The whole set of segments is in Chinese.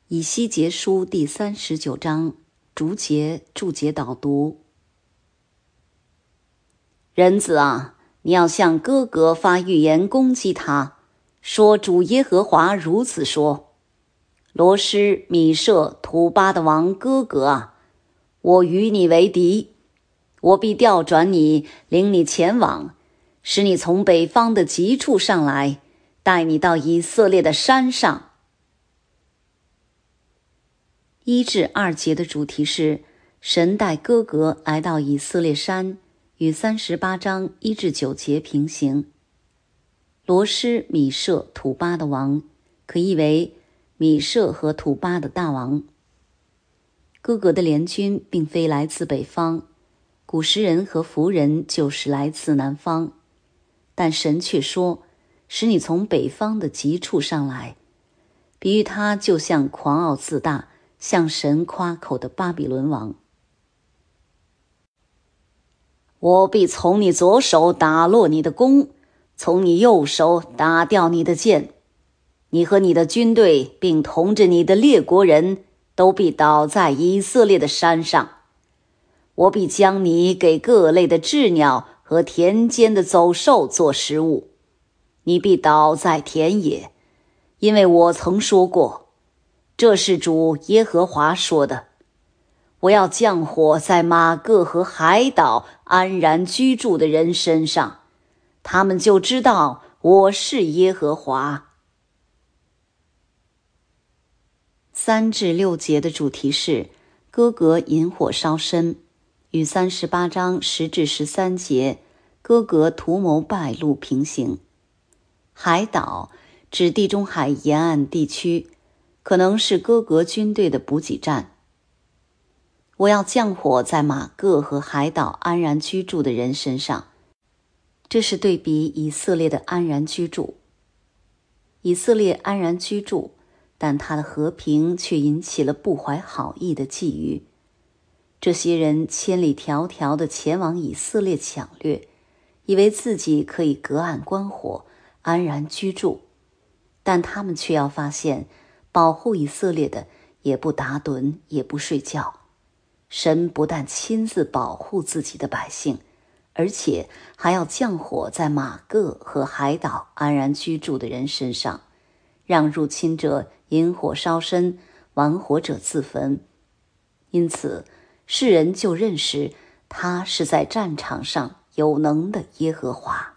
以西结书第39章注解导读。人子啊，你要向哥哥发预言攻击他，说主耶和华如此说：罗施、米舍、土巴的王哥哥啊，我与你为敌，我必调转你，领你前往，使你从北方的极处上来，带你到以色列的山上。1至2节的主题是神带哥哥来到以色列山，与38章1至9节平行。罗施、米舍、土巴的王可译为米舍和土巴的大王。哥哥的联军并非来自北方，古时人和弗人就是来自南方，但神却说使你从北方的极处上来，比喻他就像狂傲自大向神夸口的巴比伦王。我必从你左手打落你的弓，从你右手打掉你的箭，你和你的军队并同着你的列国人都必倒在以色列的山上。我必将你给各类的鸷鸟和田间的走兽做食物，你必倒在田野，因为我曾说过，这是主耶和华说的，我要降火在马各和海岛安然居住的人身上，他们就知道我是耶和华。3至6节的主题是哥哥引火烧身，与38章10至13节哥哥图谋败露平行。海岛指地中海沿岸地区，可能是哥哥军队的补给站。我要降火在马各和海岛安然居住的人身上，这是对比以色列的安然居住。以色列安然居住，但他的和平却引起了不怀好意的觊觎。这些人千里迢迢地前往以色列抢掠，以为自己可以隔岸观火，安然居住，但他们却要发现保护以色列的也不打盹，也不睡觉。神不但亲自保护自己的百姓，而且还要降火在马各和海岛安然居住的人身上，让入侵者引火烧身，玩火者自焚。因此世人就认识他是在战场上有能的耶和华。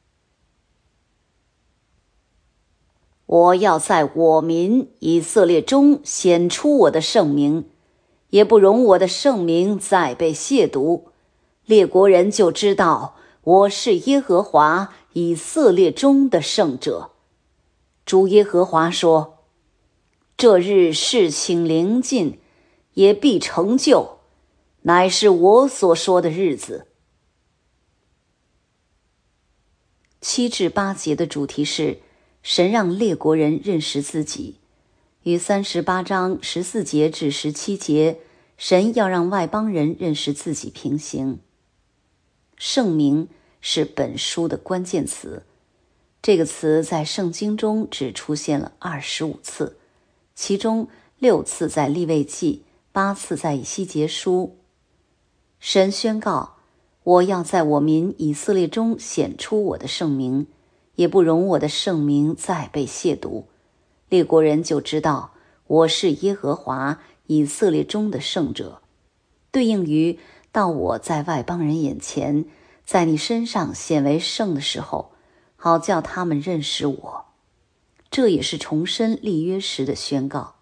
我要在我民以色列中显出我的圣名，也不容我的圣名再被亵渎，列国人就知道我是耶和华以色列中的圣者。主耶和华说，这日事情临近，也必成就，乃是我所说的日子。7至8节的主题是神让列国人认识自己，与38章14节至17节神要让外邦人认识自己平行。圣名是本书的关键词，这个词在圣经中只出现了25次，其中6次在利未记，8次在以西结书。神宣告，我要在我民以色列中显出我的圣名，也不容我的圣名再被亵渎，列国人就知道我是耶和华以色列中的圣者，对应于到我在外邦人眼前，在你身上显为圣的时候，好叫他们认识我。这也是重申立约时的宣告。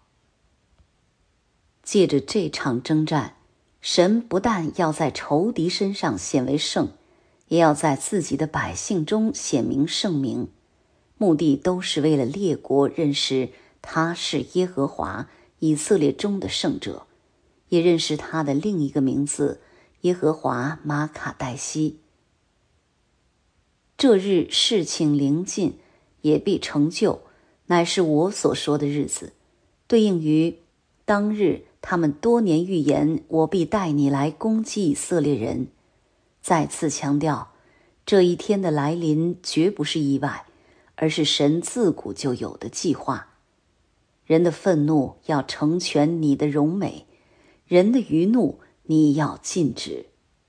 借着这场征战，神不但要在仇敌身上显为圣，也要在自己的百姓中显明圣名，目的都是为了列国认识他是耶和华以色列中的圣者，也认识他的另一个名字耶和华玛卡代西。这日事情临近，也必成就，乃是我所说的日子，对应于当日他们多年预言我必带你来攻击以色列人。再次强调，这一天的来临绝不是意外，而是神自古就有的计划。 人的愤怒要成全你的荣美，人的余怒你要禁止。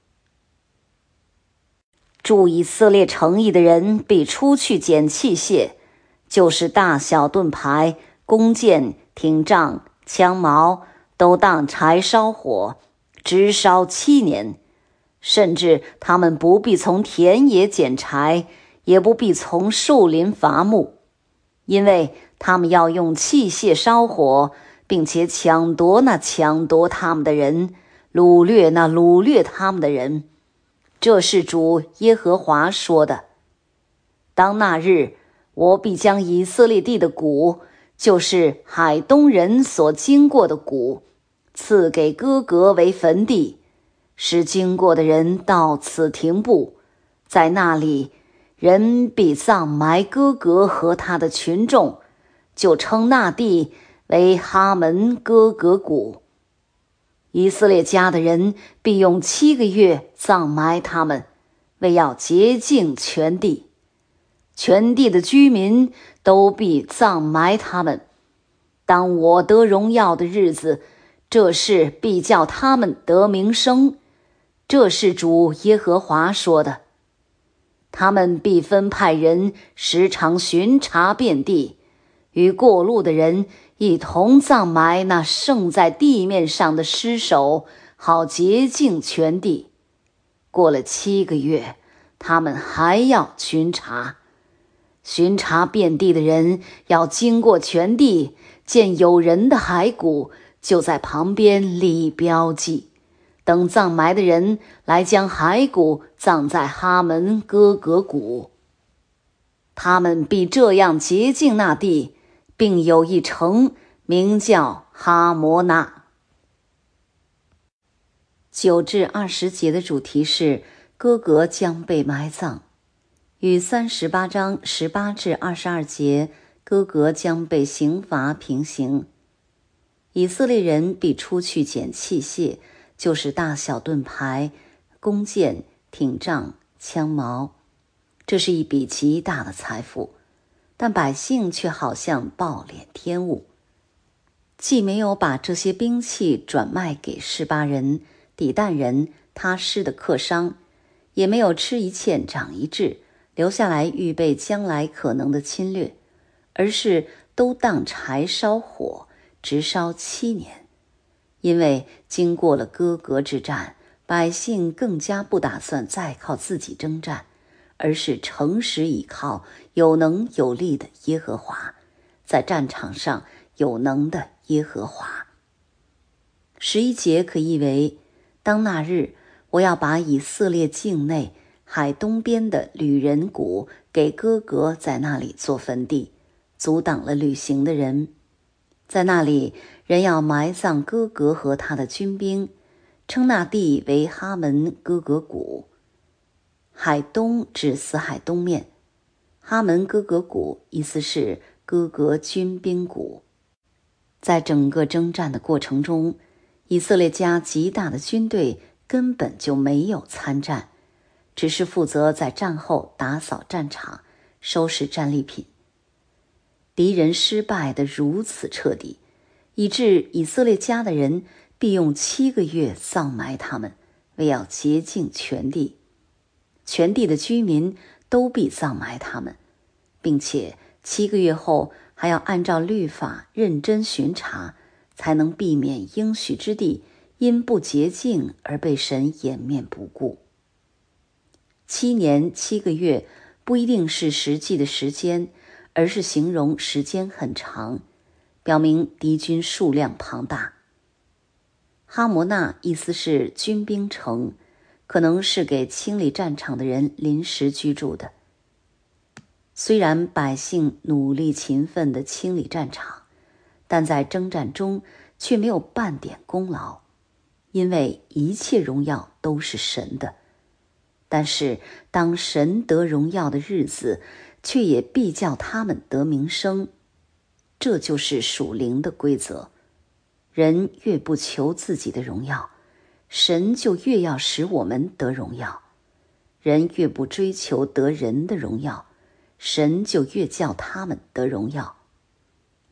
住以色列城邑的人必出去捡器械，就是大小盾牌、弓箭、挺杖、枪矛，都当柴烧火，直烧7年。甚至他们不必从田野捡柴，也不必从树林伐木，因为他们要用器械烧火，并且抢夺那抢夺他们的人，掳掠那掳掠他们的人。这是主耶和华说的。当那日，我必将以色列地的谷，就是海东人所经过的谷，赐给哥格为坟地，使经过的人到此停步。在那里，人必葬埋哥格和他的群众，就称那地为哈门哥格谷。以色列家的人必用7个月葬埋他们，为要洁净全地。全地的居民都必葬埋他们。当我得荣耀的日子，这事必叫他们得名声。这是主耶和华说的。他们必分派人时常巡查遍地，与过路的人一同葬埋那剩在地面上的尸首，好洁净全地。过了7个月，他们还要巡查。巡查遍地的人要经过全地，见有人的骸骨，就在旁边立标记，等葬埋的人来将骸骨葬在哈门哥格谷。他们必这样洁净那地，并有一城名叫哈摩纳。9至20节的主题是哥格将被埋葬，与38章18至22节哥格将被刑罚平行。以色列人必出去捡器械，就是大小盾牌、弓箭、挺杖、枪矛。这是一笔极大的财富，但百姓却好像暴殄天物，既没有把这些兵器转卖给示巴人、底但人、他施的客商，也没有吃一堑长一智，留下来预备将来可能的侵略，而是都当柴烧火，直烧7年。因为经过了哥格之战，百姓更加不打算再靠自己征战，而是诚实倚靠有能有力的耶和华，在战场上有能的耶和华。11节可译为：当那日，我要把以色列境内海东边的旅人谷给哥格在那里做坟地，阻挡了旅行的人。在那里，人要埋葬哥格和他的军兵，称那地为哈门哥格谷。海东指死海东面，哈门哥格谷意思是哥格军兵谷。在整个征战的过程中，以色列家极大的军队根本就没有参战，只是负责在战后打扫战场，收拾战利品。敌人失败得如此彻底，以致以色列家的人必用7个月葬埋他们，为要洁净全地。全地的居民都必葬埋他们，并且7个月后还要按照律法认真巡查，才能避免应许之地因不洁净而被神掩面不顾。7年7个月不一定是实际的时间，而是形容时间很长，表明敌军数量庞大。哈摩纳意思是军兵城，可能是给清理战场的人临时居住的。虽然百姓努力勤奋地清理战场，但在征战中却没有半点功劳，因为一切荣耀都是神的。但是当神得荣耀的日子，却也必叫他们得名声。这就是属灵的规则。人越不求自己的荣耀，神就越要使我们得荣耀；人越不追求得人的荣耀，神就越叫他们得荣耀。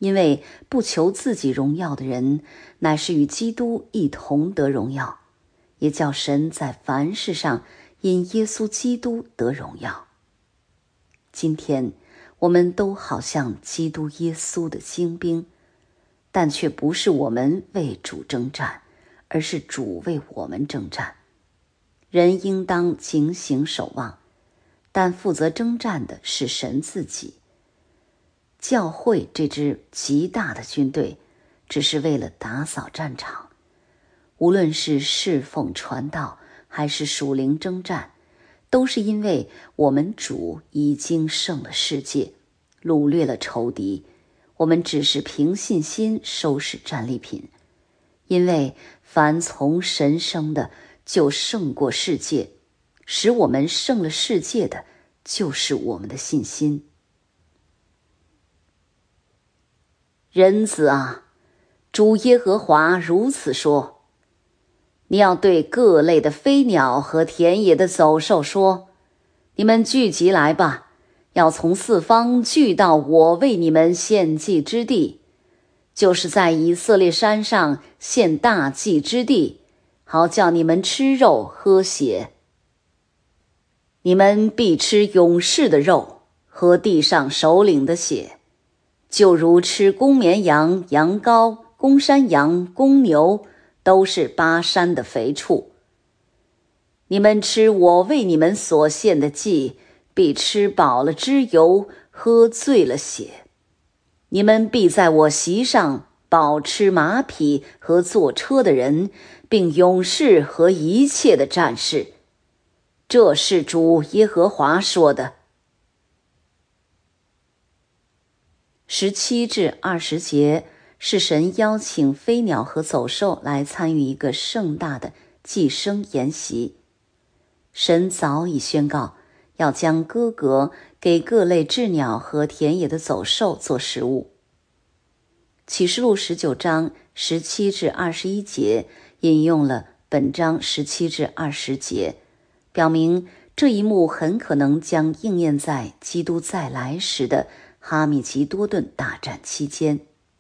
因为不求自己荣耀的人，乃是与基督一同得荣耀，也叫神在凡事上因耶稣基督得荣耀。今天我们都好像基督耶稣的精兵，但却不是我们为主征战，而是主为我们征战。人应当警醒守望，但负责征战的是神自己。教会这支极大的军队，只是为了打扫战场。无论是侍奉传道，还是属灵征战，都是因为我们主已经胜了世界，掳掠了仇敌，我们只是凭信心收拾战利品。因为凡从神生的，就胜过世界，使我们胜了世界的，就是我们的信心。人子啊，主耶和华如此说：你要对各类的飞鸟和田野的走兽说，你们聚集来吧，要从四方聚到我为你们献祭之地，就是在以色列山上献大祭之地，好叫你们吃肉喝血。你们必吃勇士的肉，喝地上首领的血，就如吃公绵羊、羊羔、公山羊、公牛，都是巴山的肥畜。你们吃我为你们所献的祭，必吃饱了脂油，喝醉了血。你们必在我席上饱吃马匹和坐车的人，并勇士和一切的战士。这是主耶和华说的。17至20节是神邀请飞鸟和走兽来参与一个盛大的祭牲筵席。神早已宣告要将歌革给各类雉鸟和田野的走兽做食物。启示录19章17至21节引用了本章17至20节，表明这一幕很可能将应验在基督再来时的哈米吉多顿大战期间。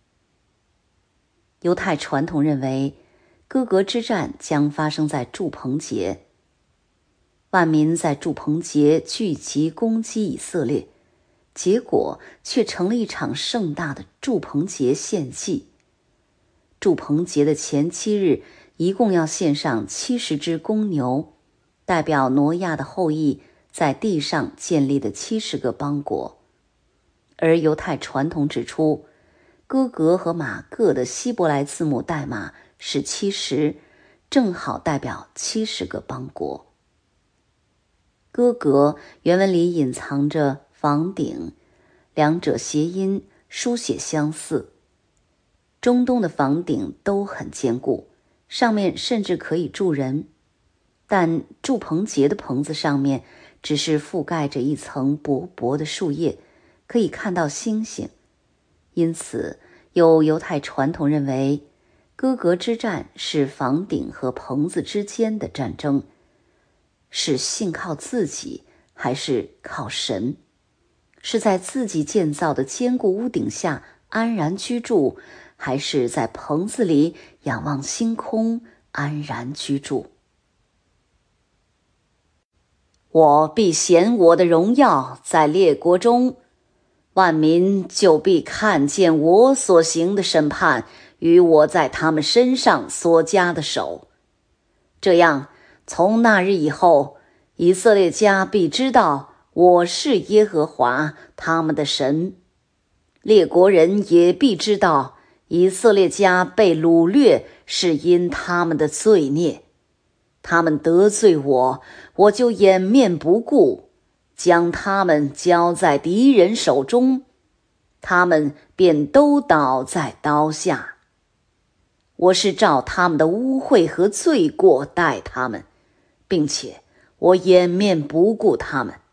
犹太传统认为，歌革之战将发生在住棚节，万民在住棚节聚集攻击以色列，结果却成了一场盛大的住棚节献祭。住棚节的前7日，一共要献上70只公牛，代表挪亚的后裔在地上建立的70个邦国。而犹太传统指出，歌革和马各的希伯来字母代码是70，正好代表70个邦国。歌革原文里隐藏着房顶，两者谐音书写相似。中东的房顶都很坚固，上面甚至可以住人，但住棚节的棚子上面只是覆盖着一层薄薄的树叶，可以看到星星。因此有犹太传统认为，歌革之战是房顶和棚子之间的战争，是信靠自己还是靠神？是在自己建造的坚固屋顶下安然居住，还是在棚子里仰望星空安然居住？我必显我的荣耀在列国中，万民就必看见我所行的审判与我在他们身上所加的手。这样，从那日以后，以色列家必知道我是耶和华他们的神。列国人也必知道以色列家被掳掠是因他们的罪孽。他们得罪我，我就掩面不顾，将他们交在敌人手中，他们便都倒在刀下。我是照他们的污秽和罪过待他们，并且我掩面不顾他们。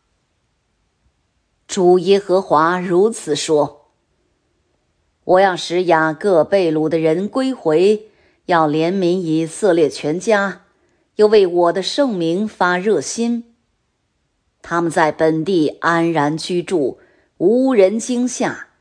主耶和华如此说：我要使雅各被掳的人归回，要怜悯以色列全家，又为我的圣名发热心。他们在本地安然居住，无人惊吓，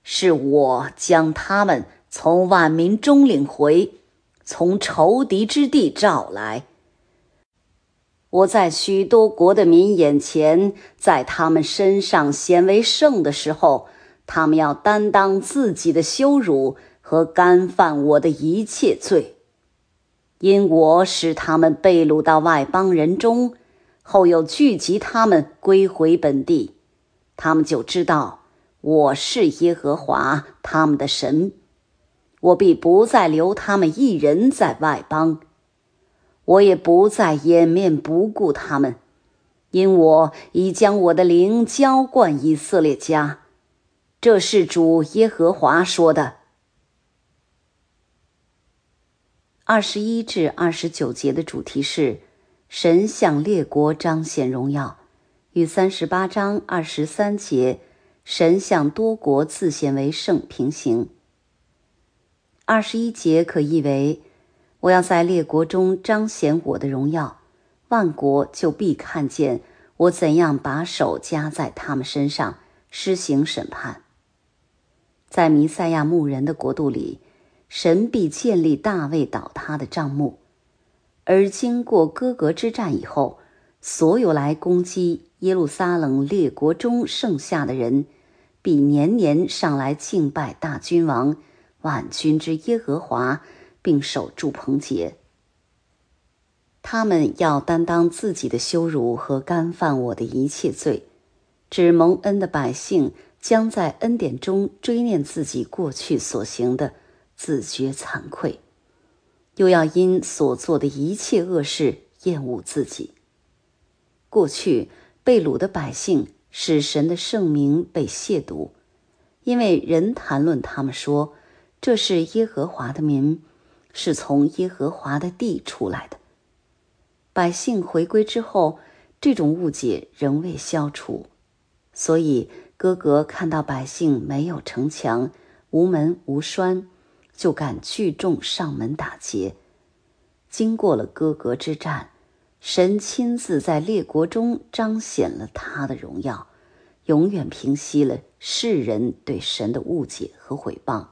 是我将他们从万民中领回，从仇敌之地召来。我在许多国的民眼前，在他们身上显为圣的时候，他们要担当自己的羞辱和干犯我的一切罪。因我使他们被掳到外邦人中，后又聚集他们归回本地，他们就知道我是耶和华他们的神。我必不再留他们一人在外邦，我也不再掩面不顾他们，因我已将我的灵浇灌以色列家。这是主耶和华说的。21至29节的主题是神向列国彰显荣耀，与38章23节神向多国自显为圣平行。21节可译为：我要在列国中彰显我的荣耀，万国就必看见我怎样把手加在他们身上，施行审判。在弥赛亚牧人的国度里，神必建立大卫倒塌的帐幕，而经过歌革之战以后，所有来攻击耶路撒冷列国中剩下的人，必年年上来敬拜大君王万军之耶和华，并守住棚节。他们要担当自己的羞辱和干犯我的一切罪。指蒙恩的百姓将在恩典中追念自己过去所行的，自觉惭愧，又要因所做的一切恶事厌恶自己。过去被掳的百姓使神的圣名被亵渎，因为人谈论他们说，这是耶和华的民，是从耶和华的地出来的。百姓回归之后，这种误解仍未消除，所以歌革看到百姓没有城墙，无门无栓，就敢聚众上门打劫。经过了歌革之战，神亲自在列国中彰显了他的荣耀，永远平息了世人对神的误解和毁谤。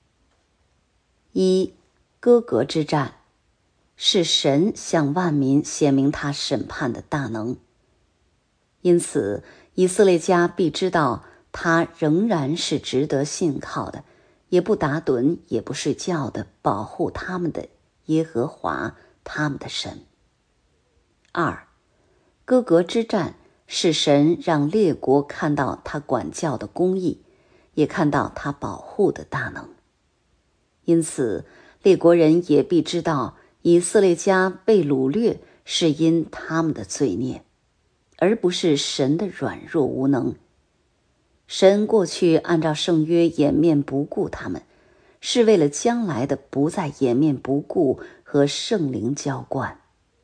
歌革之战是神向万民显明他审判的大能，因此以色列家必知道他仍然是值得信靠的，也不打盹也不睡觉的保护他们的耶和华他们的神。歌革之战是神让列国看到他管教的公义，也看到他保护的大能。因此列国人也必知道以色列家被掳掠是因他们的罪孽，而不是神的软弱无能。神过去按照圣约掩面不顾他们，是为了将来的不再掩面不顾和圣灵浇灌。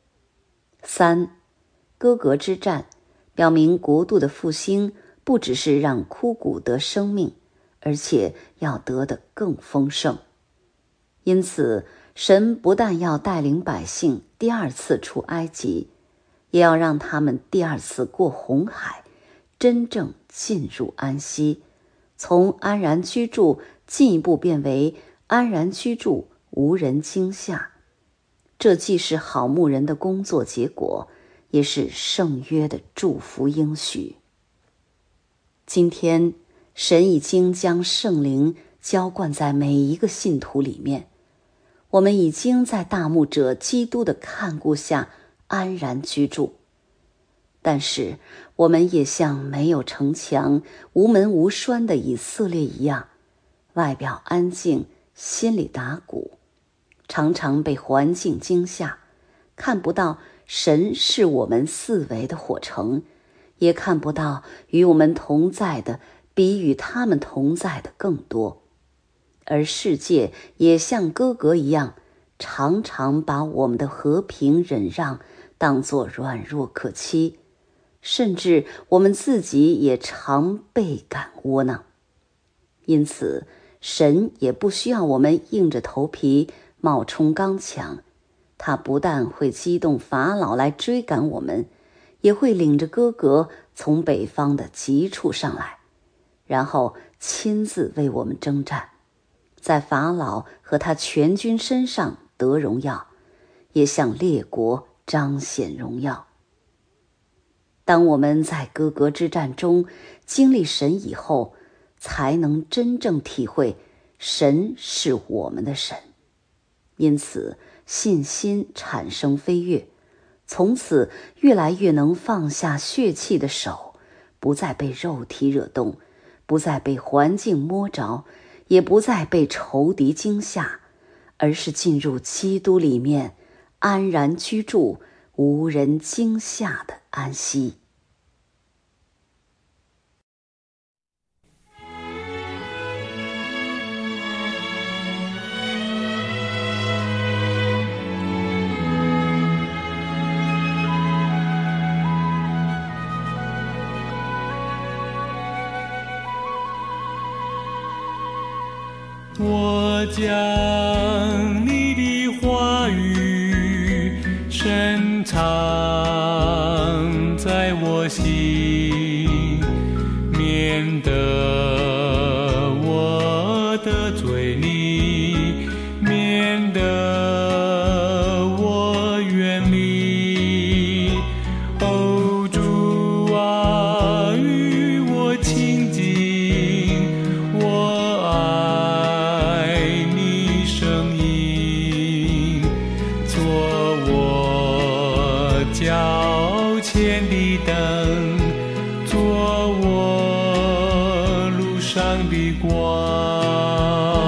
歌革之战表明国度的复兴不只是让枯骨得生命，而且要得的更丰盛。因此神不但要带领百姓第二次出埃及，也要让他们第二次过红海，真正进入安息，从安然居住进一步变为安然居住无人惊吓。这既是好牧人的工作结果，也是圣约的祝福应许。今天神已经将圣灵浇灌在每一个信徒里面，我们已经在大牧者基督的看顾下安然居住。但是我们也像没有城墙无门无栓的以色列一样，外表安静，心里打鼓，常常被环境惊吓，看不到神是我们四围的火城，也看不到与我们同在的比与他们同在的更多。而世界也像歌革一样，常常把我们的和平忍让当作软弱可欺，甚至我们自己也常倍感窝囊。因此神也不需要我们硬着头皮冒充刚强，他不但会激动法老来追赶我们，也会领着歌革从北方的极处上来，然后亲自为我们征战，在法老和他全军身上得荣耀，也向列国彰显荣耀。当我们在歌革之战中经历神以后，才能真正体会神是我们的神。因此信心产生飞跃，从此越来越能放下血气的手，不再被肉体惹动，不再被环境摸着，也不再被仇敌惊吓，而是进入基督里面，安然居住，无人惊吓的安息。 我将你的话语深藏在我心，免得我得罪你，免得我远离。哦，主啊，与我亲近，我爱你声音，做我脚前的灯，做我路上的光。